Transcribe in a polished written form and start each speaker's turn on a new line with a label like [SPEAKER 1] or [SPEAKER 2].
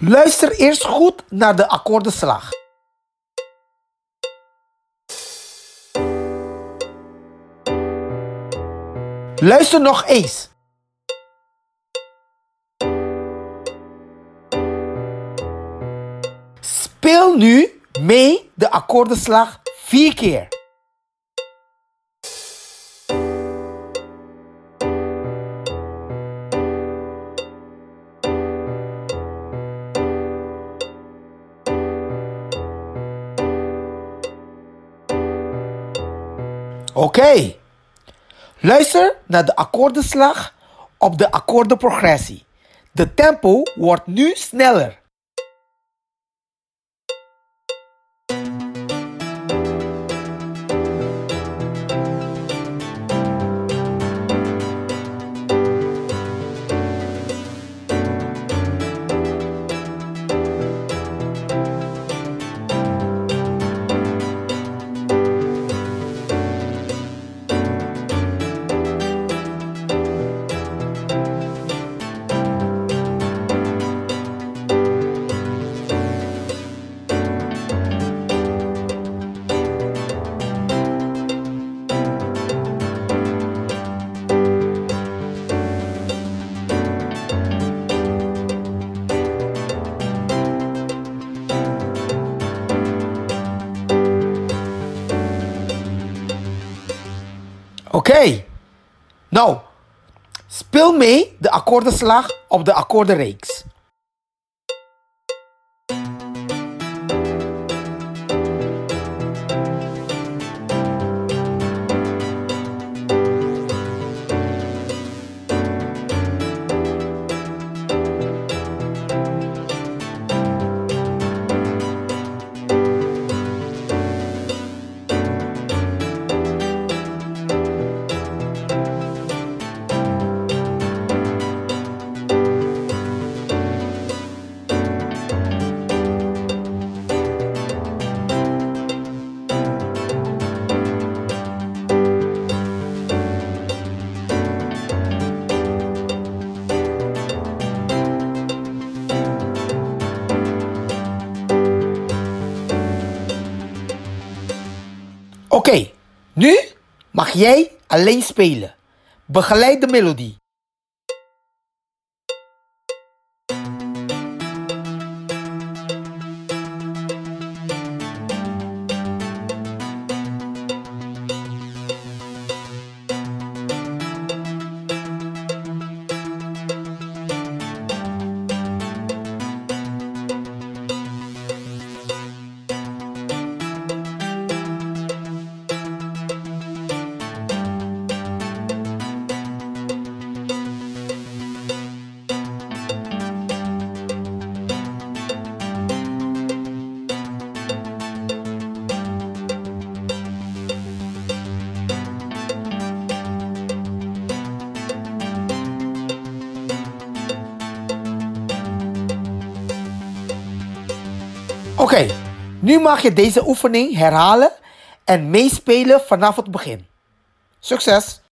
[SPEAKER 1] Luister eerst goed naar de akkoordenslag. Luister nog eens. Speel nu mee de akkoordenslag 4 keer. Oké. Luister naar de akkoordenslag op de akkoordenprogressie. De tempo wordt nu sneller. Oké. Nou, speel mee de akkoordenslag op de akkoordenreeks. Oké, nu mag jij alleen spelen. Begeleid de melodie. Oké, nu mag je deze oefening herhalen en meespelen vanaf het begin. Succes!